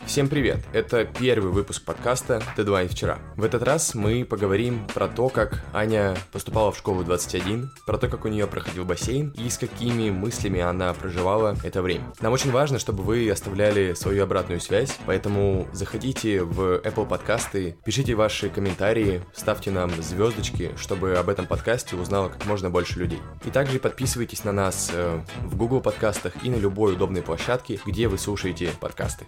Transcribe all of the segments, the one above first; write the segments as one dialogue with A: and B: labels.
A: Всем привет! Это первый выпуск подкаста «Дедлайн вчера». В этот раз мы поговорим про то, как Аня поступала в школу 21, про то, как у нее проходил бассейн и с какими мыслями она проживала это время. Нам очень важно, чтобы вы оставляли свою обратную связь, поэтому заходите в Apple подкасты, пишите ваши комментарии, ставьте нам звездочки, чтобы об этом подкасте узнало как можно больше людей. И также подписывайтесь на нас в Google подкастах и на любой удобной площадке, где вы слушаете подкасты.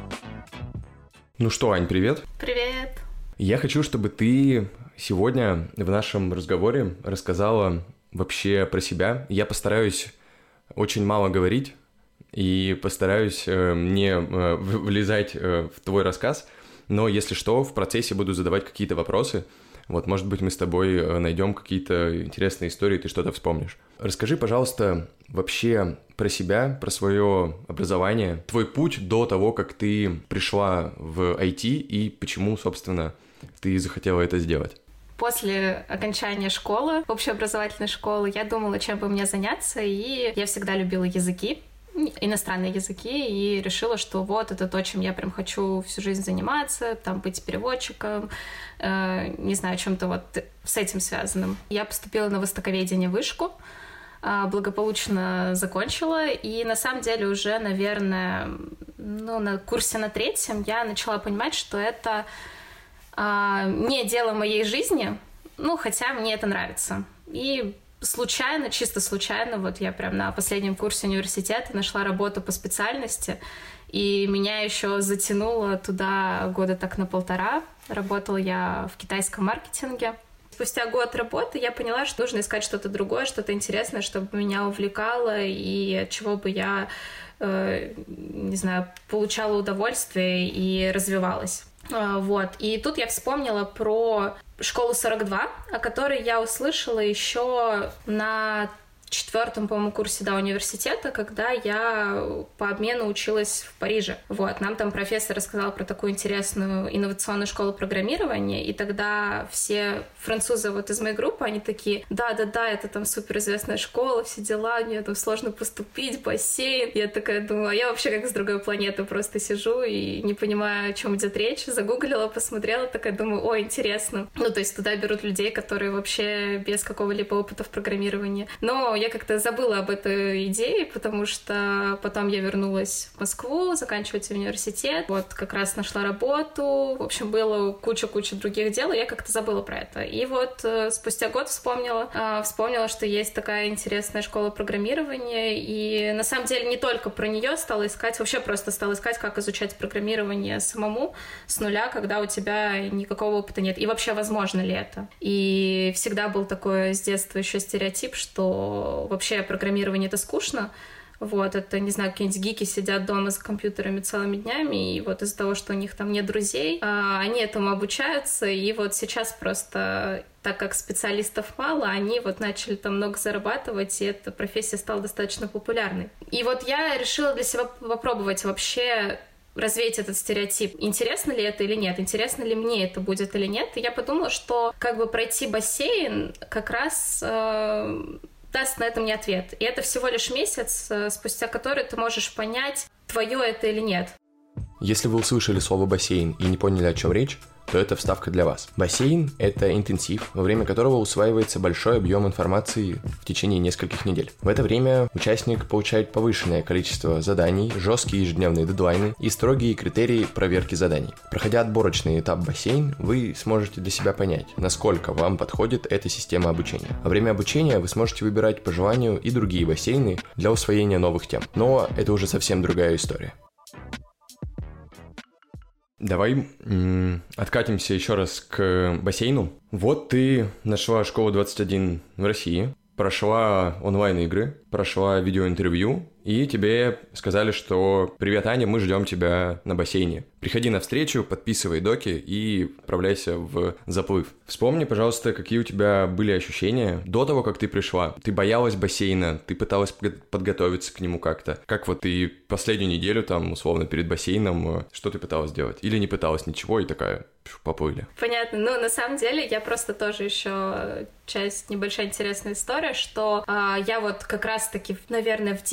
A: Ну что, Ань, привет.
B: Привет.
A: Я хочу, чтобы ты сегодня в нашем разговоре рассказала вообще про себя. Я постараюсь очень мало говорить и постараюсь не влезать в твой рассказ, но если что, в процессе буду задавать какие-то вопросы. Вот, может быть, мы с тобой найдем какие-то интересные истории, ты что-то вспомнишь. Расскажи, пожалуйста, вообще про себя, про свое образование, твой путь до того, как ты пришла в IT и почему, собственно, ты захотела это сделать.
B: После окончания школы, общеобразовательной школы, я думала, чем бы мне заняться, и я всегда любила языки, иностранные языки, и решила, что вот это то, чем я прям хочу всю жизнь заниматься, там быть переводчиком, не знаю, чем-то вот с этим связанным. Я поступила на востоковедение вышку, благополучно закончила, и на самом деле уже, наверное, на курсе на 3-м я начала понимать, что это не дело моей жизни, хотя мне это нравится. И случайно, чисто случайно, вот я прям на последнем курсе университета нашла работу по специальности, и меня еще затянуло туда года так на 1,5. Работала я в китайском маркетинге. Спустя год работы я поняла, что нужно искать что-то другое, что-то интересное, чтобы меня увлекало и от чего бы я, получала удовольствие и развивалась. Вот. И тут я вспомнила про школу 42, о которой я услышала еще на 4-м, по-моему, курсе университета, когда я по обмену училась в Париже. Вот, нам там профессор рассказал про такую интересную инновационную школу программирования, и тогда все французы вот из моей группы, они такие: да, это там суперизвестная школа, все дела, мне там сложно поступить, бассейн. Я такая думаю, я вообще как с другой планеты просто сижу и не понимаю, о чем идет речь. Загуглила, посмотрела, такая думаю, ой, интересно. То есть туда берут людей, которые вообще без какого-либо опыта в программировании. Но я как-то забыла об этой идее, потому что потом я вернулась в Москву заканчивать университет, вот как раз нашла работу, в общем, было куча других дел, и я как-то забыла про это. И вот спустя год вспомнила, что есть такая интересная школа программирования, и на самом деле не только про нее стала искать, вообще просто стала искать, как изучать программирование самому с нуля, когда у тебя никакого опыта нет, и вообще возможно ли это. И всегда был такой с детства еще стереотип, что вообще программирование — это скучно. Вот, это, не знаю, какие-нибудь гики сидят дома за компьютерами целыми днями, и вот из-за того, что у них там нет друзей, они этому обучаются, и вот сейчас просто, так как специалистов мало, они вот начали там много зарабатывать, и эта профессия стала достаточно популярной. И вот я решила для себя попробовать вообще развеять этот стереотип. Интересно ли это или нет? Интересно ли мне это будет или нет? И я подумала, что пройти бассейн как раз даст на это мне ответ. И это всего лишь месяц, спустя который ты можешь понять, твое это или нет.
A: Если вы услышали слово «бассейн» и не поняли, о чем речь, то это вставка для вас. Бассейн – это интенсив, во время которого усваивается большой объем информации в течение нескольких недель. В это время участник получает повышенное количество заданий, жесткие ежедневные дедлайны и строгие критерии проверки заданий. Проходя отборочный этап бассейн, вы сможете для себя понять, насколько вам подходит эта система обучения. Во время обучения вы сможете выбирать по желанию и другие бассейны для усвоения новых тем. Но это уже совсем другая история. Давай откатимся еще раз к бассейну. Вот ты нашла школу 21 в России, прошла онлайн-игры, прошла видеоинтервью, и тебе сказали, что «Привет, Аня, мы ждем тебя на бассейне. Приходи на встречу, подписывай доки и отправляйся в заплыв». Вспомни, пожалуйста, какие у тебя были ощущения до того, как ты пришла. Ты боялась бассейна, ты пыталась подготовиться к нему как-то. Как вот ты последнюю неделю там, условно, перед бассейном, что ты пыталась делать? Или не пыталась ничего и такая... поплыли.
B: Понятно. На самом деле, я просто тоже небольшая интересная история, что я вот как раз-таки, наверное, в день или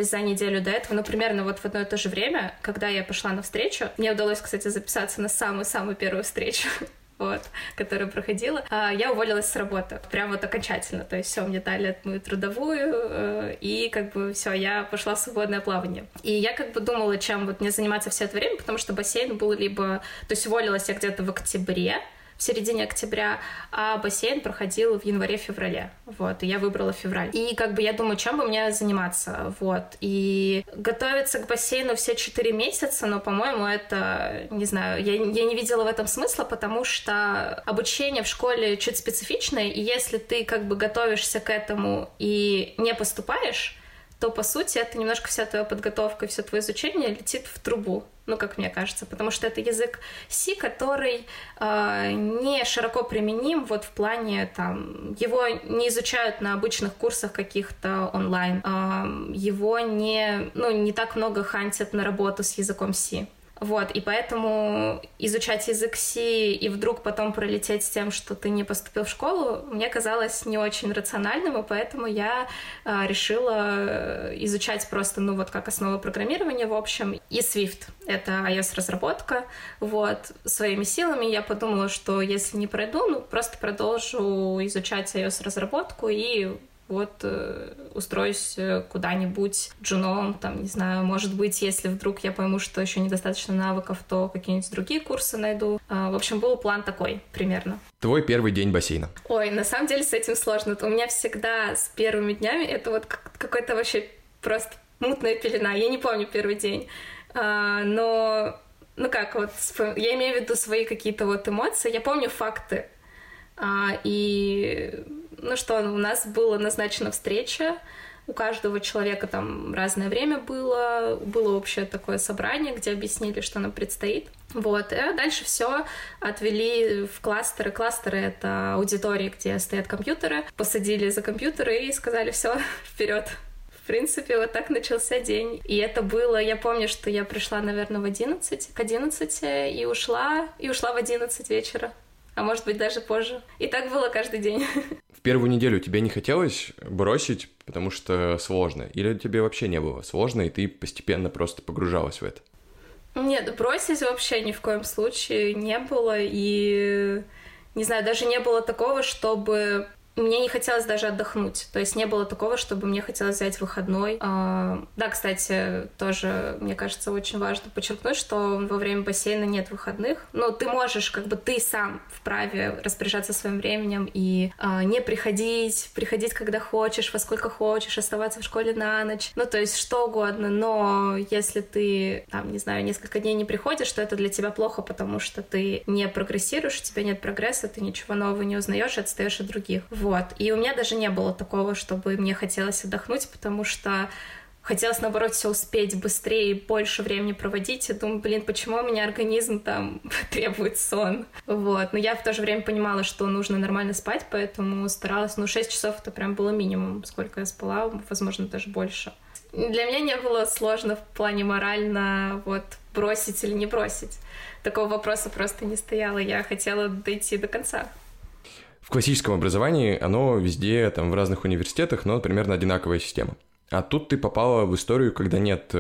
B: за неделю до этого, примерно вот в одно и то же время, когда я пошла на встречу. Мне удалось, кстати, записаться на самую-самую первую встречу, которую проходила. Я уволилась с работы, прям вот окончательно. То есть все, мне дали мою трудовую, и все, я пошла в свободное плавание. И я думала, чем вот мне заниматься все это время, потому что бассейн был либо... То есть уволилась я где-то в октябре, в середине октября, а бассейн проходил в январе-феврале, и я выбрала февраль. И я думаю, чем бы мне заниматься, и готовиться к бассейну все 4 месяца, но, по-моему, это, не знаю, я не видела в этом смысла, потому что обучение в школе чуть специфичное, и если ты готовишься к этому и не поступаешь, то, по сути, это немножко вся твоя подготовка и все твое изучение летит в трубу, как мне кажется, потому что это язык C, который не широко применим в плане, его не изучают на обычных курсах каких-то онлайн, его не так много хантят на работу с языком C. И поэтому изучать язык C и вдруг потом пролететь с тем, что ты не поступил в школу, мне казалось не очень рациональным, и поэтому я решила изучать просто, как основу программирования, в общем, и Swift. Это iOS-разработка, своими силами. Я подумала, что если не пройду, просто продолжу изучать iOS-разработку и устроюсь куда-нибудь джуном, не знаю, может быть, если вдруг я пойму, что еще недостаточно навыков, то какие-нибудь другие курсы найду. В общем, был план такой примерно.
A: Твой первый день бассейна?
B: Ой, на самом деле с этим сложно. У меня всегда с первыми днями это какой-то вообще просто мутная пелена. Я не помню первый день. Но, я имею в виду свои какие-то эмоции. Я помню факты. И... у нас была назначена встреча, у каждого человека разное время было общее такое собрание, где объяснили, что нам предстоит. А дальше все отвели в кластеры. Кластеры — это аудитории, где стоят компьютеры. Посадили за компьютеры и сказали: все, вперед. В принципе, так начался день. И это было... Я помню, что я пришла, наверное, к 11 и ушла в 11 вечера. А может быть, даже позже. И так было каждый день.
A: В первую неделю тебе не хотелось бросить, потому что сложно? Или тебе вообще не было сложно, и ты постепенно просто погружалась в это?
B: Нет, бросить вообще ни в коем случае не было. И, не знаю, даже не было такого, чтобы... Мне не хотелось даже отдохнуть. То есть не было такого, чтобы мне хотелось взять выходной. Да, кстати, тоже, мне кажется, очень важно подчеркнуть, что во время бассейна нет выходных. Но ты можешь, ты сам вправе распоряжаться своим временем и не приходить, когда хочешь, во сколько хочешь, оставаться в школе на ночь. То есть что угодно. Но если ты, не знаю, несколько дней не приходишь, то это для тебя плохо, потому что ты не прогрессируешь, у тебя нет прогресса, ты ничего нового не узнаешь, отстаешь от других. И у меня даже не было такого, чтобы мне хотелось отдохнуть, потому что хотелось, наоборот, все успеть быстрее и больше времени проводить. И думаю, почему у меня организм требует сон? Но я в то же время понимала, что нужно нормально спать, поэтому старалась, 6 часов это прям было минимум, сколько я спала, возможно, даже больше. Для меня не было сложно в плане морально бросить или не бросить. Такого вопроса просто не стояло, я хотела дойти до конца.
A: В классическом образовании оно везде, в разных университетах, но примерно одинаковая система. А тут ты попала в историю, когда нет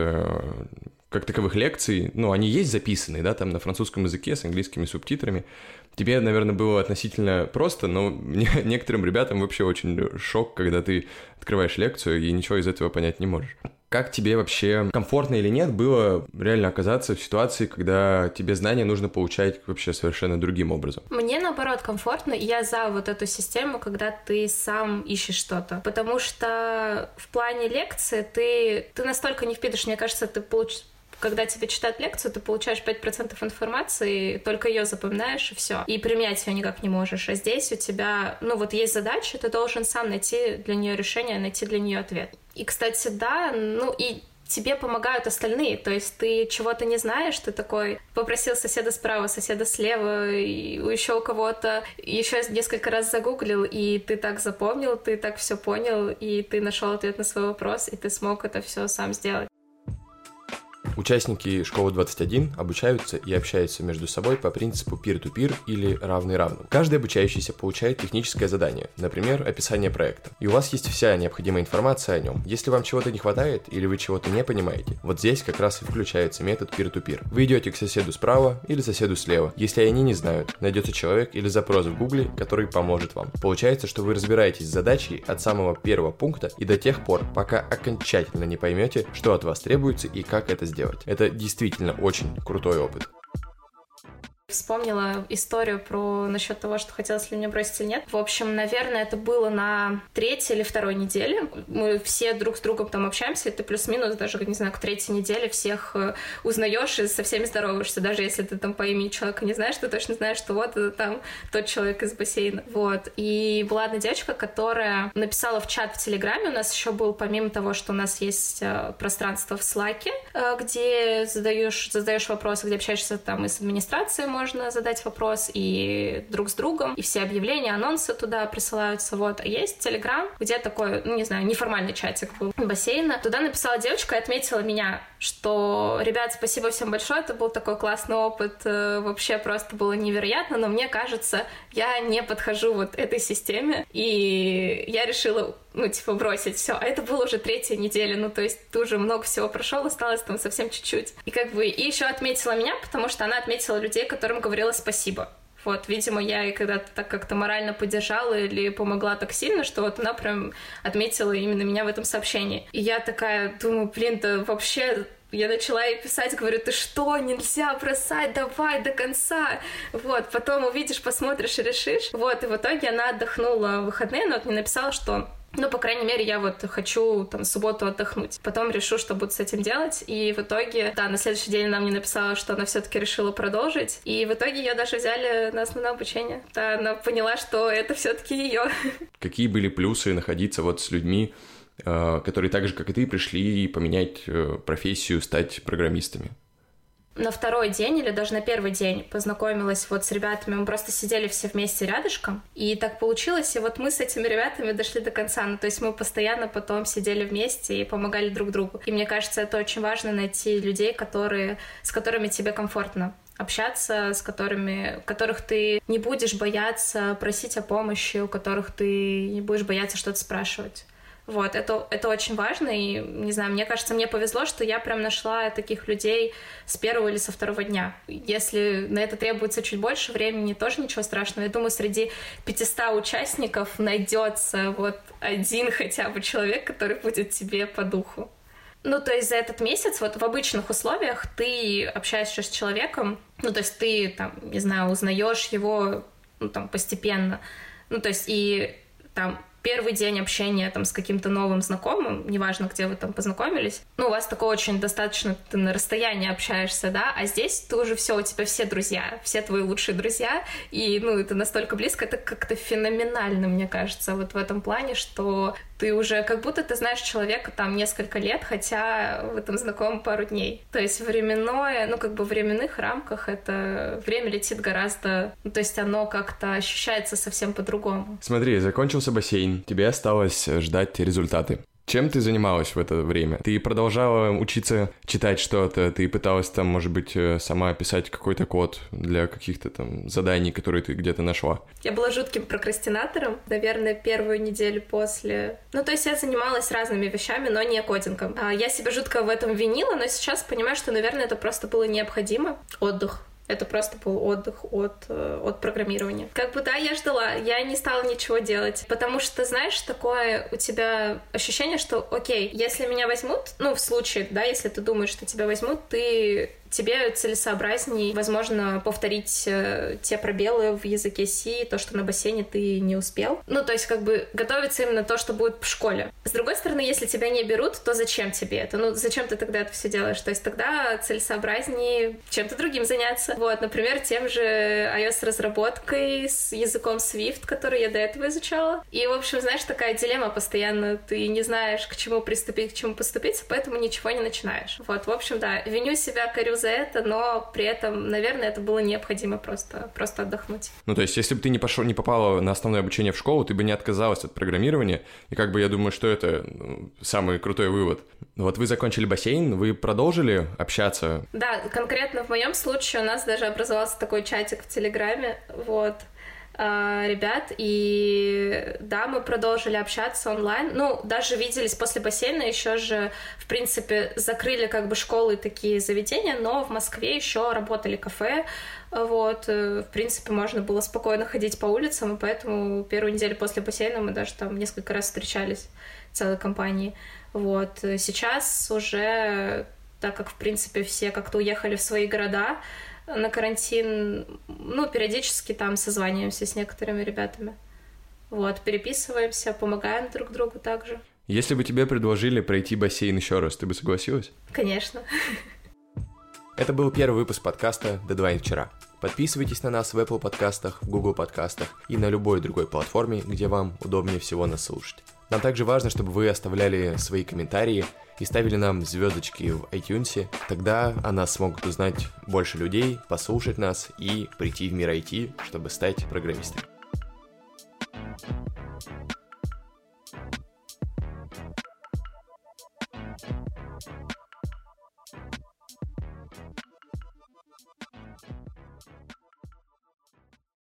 A: как таковых лекций, они есть записанные, на французском языке с английскими субтитрами. Тебе, наверное, было относительно просто, но некоторым ребятам вообще очень шок, когда ты открываешь лекцию и ничего из этого понять не можешь. Как тебе вообще, комфортно или нет, было реально оказаться в ситуации, когда тебе знания нужно получать вообще совершенно другим образом?
B: Мне, наоборот, комфортно. Я за эту систему, когда ты сам ищешь что-то. Потому что в плане лекции ты настолько не впитываешь, мне кажется, когда тебе читают лекцию, ты получаешь 5% информации, только ее запоминаешь, и все. И применять ее никак не можешь. А здесь у тебя, есть задача, ты должен сам найти для нее решение, найти для нее ответ. И, кстати, да, и тебе помогают остальные, то есть ты чего-то не знаешь, ты такой попросил соседа справа, соседа слева, и еще у кого-то еще несколько раз загуглил, и ты так запомнил, ты так все понял, и ты нашел ответ на свой вопрос, и ты смог это все сам сделать.
A: Участники школы 21 обучаются и общаются между собой по принципу peer-to-peer или равный равному. Каждый обучающийся получает техническое задание, например, описание проекта. И у вас есть вся необходимая информация о нем. Если вам чего-то не хватает или вы чего-то не понимаете, вот здесь как раз и включается метод peer-to-peer. Вы идете к соседу справа или соседу слева. Если они не знают, найдется человек или запрос в Гугле, который поможет вам. Получается, что вы разбираетесь с задачей от самого первого пункта и до тех пор, пока окончательно не поймете, что от вас требуется и как это сделать. Это действительно очень крутой опыт.
B: Вспомнила историю про насчет того, что хотелось ли мне бросить или нет. В общем, наверное, это было на 3-й или 2-й неделе. Мы все друг с другом там общаемся, и ты плюс-минус даже, не знаю, к 3-й неделе всех узнаешь и со всеми здороваешься. Даже если ты там по имени человека не знаешь, ты точно знаешь, что вот это там тот человек из бассейна. Вот. И была одна девочка, которая написала в чат в Телеграме. У нас еще был, помимо того, что у нас есть пространство в Slack'е, где задаешь вопросы, где общаешься там и с администрацией, можно задать вопрос и друг с другом, и все объявления, анонсы туда присылаются, вот. А есть Telegram, где такой, не знаю, неформальный чатик был бассейна. Туда написала девочка и отметила меня, что, ребят, спасибо всем большое, это был такой классный опыт, вообще просто было невероятно, но мне кажется, я не подхожу вот этой системе, и я решила бросить все. А это было уже 3-я неделя, то есть ты уже много всего прошел, осталось там совсем чуть-чуть. И и еще отметила меня, потому что она отметила людей, которым говорила спасибо. Вот, видимо, я ей когда-то так как-то морально поддержала или помогла так сильно, что вот она прям отметила именно меня в этом сообщении. И я такая думаю, да вообще... Я начала ей писать, говорю, ты что, нельзя бросать, давай до конца. Вот, потом увидишь, посмотришь и решишь. Вот, и в итоге она отдохнула в выходные, но вот мне написала, что по крайней мере, я вот хочу там субботу отдохнуть. Потом решу, что буду с этим делать. И в итоге, да, на следующий день она мне написала, что она все-таки решила продолжить. И в итоге ее даже взяли на основное обучение. Да, она поняла, что это все-таки ее.
A: Какие были плюсы находиться вот с людьми, которые так же, как и ты, пришли поменять профессию, стать программистами?
B: На 2-й день или даже на 1-й день познакомилась вот с ребятами, мы просто сидели все вместе рядышком, и так получилось, и вот мы с этими ребятами дошли до конца, то есть мы постоянно потом сидели вместе и помогали друг другу. И мне кажется, это очень важно найти людей, с которыми тебе комфортно общаться, которых ты не будешь бояться просить о помощи, у которых ты не будешь бояться что-то спрашивать. Вот, это очень важно, и, не знаю, мне кажется, мне повезло, что я прям нашла таких людей с 1-го или со 2-го дня. Если на это требуется чуть больше времени, тоже ничего страшного. Я думаю, среди 500 участников найдется вот один хотя бы человек, который будет тебе по духу. То есть за этот месяц, вот в обычных условиях ты общаешься с человеком, то есть ты, там, не знаю, узнаешь его, постепенно, то есть и там 1-й день общения там с каким-то новым знакомым, неважно, где вы там познакомились, у вас такое очень достаточно, ты на расстоянии общаешься, да, а здесь ты уже все, у тебя все друзья, все твои лучшие друзья, и, это настолько близко, это как-то феноменально, мне кажется, вот в этом плане, что ты уже как будто ты знаешь человека там несколько лет, хотя вы там знакомы пару дней. То есть временное, в временных рамках это время летит гораздо... то есть оно как-то ощущается совсем по-другому.
A: Смотри, закончился бассейн, тебе осталось ждать результаты. Чем ты занималась в это время? Ты продолжала учиться читать что-то? Ты пыталась там, может быть, сама писать какой-то код для каких-то там заданий, которые ты где-то нашла?
B: Я была жутким прокрастинатором, наверное, 1-ю неделю после. То есть я занималась разными вещами, но не кодингом. Я себя жутко в этом винила, но сейчас понимаю, что, наверное, это просто было необходимо. Отдых. Это просто был отдых от программирования. Я ждала, я не стала ничего делать, потому что, знаешь, такое у тебя ощущение, что, окей, если меня возьмут, в случае, да, если ты думаешь, что тебя возьмут, тебе целесообразней, возможно, повторить те пробелы в языке C, то, что на бассейне ты не успел. То есть, готовиться именно то, что будет в школе. С другой стороны, если тебя не берут, то зачем тебе это? Зачем ты тогда это все делаешь? То есть, тогда целесообразней чем-то другим заняться. Вот, например, тем же iOS-разработкой с языком Swift, который я до этого изучала. И, в общем, знаешь, такая дилемма постоянно. Ты не знаешь, к чему приступить, к чему поступиться, поэтому ничего не начинаешь. Вот, в общем, да, виню себя, корю за это, но при этом, наверное, это было необходимо просто отдохнуть.
A: Ну, то есть, если бы ты не попала на основное обучение в школу, ты бы не отказалась от программирования, и как бы я думаю, что это самый крутой вывод. Вот вы закончили бассейн, вы продолжили общаться?
B: Да, конкретно в моем случае у нас даже образовался такой чатик в Телеграме, вот, ребят, и да, мы продолжили общаться онлайн, ну, даже виделись после бассейна, еще же, в принципе, закрыли как бы школы такие заведения, но в Москве еще работали кафе, вот, в принципе, можно было спокойно ходить по улицам, и поэтому первую неделю после бассейна мы даже там несколько раз встречались целой компанией, вот, сейчас уже, так как, в принципе, все как-то уехали в свои города, на карантин, ну, периодически там созваниваемся с некоторыми ребятами. Вот, переписываемся, помогаем друг другу также.
A: Если бы тебе предложили пройти бассейн еще раз, ты бы согласилась?
B: Конечно.
A: Это был первый выпуск подкаста «Дедлайн вчера». Подписывайтесь на нас в Apple подкастах, в Google подкастах и на любой другой платформе, где вам удобнее всего нас слушать. Нам также важно, чтобы вы оставляли свои комментарии и ставили нам звездочки в iTunes, тогда о нас смогут узнать больше людей, послушать нас и прийти в мир IT, чтобы стать программистами.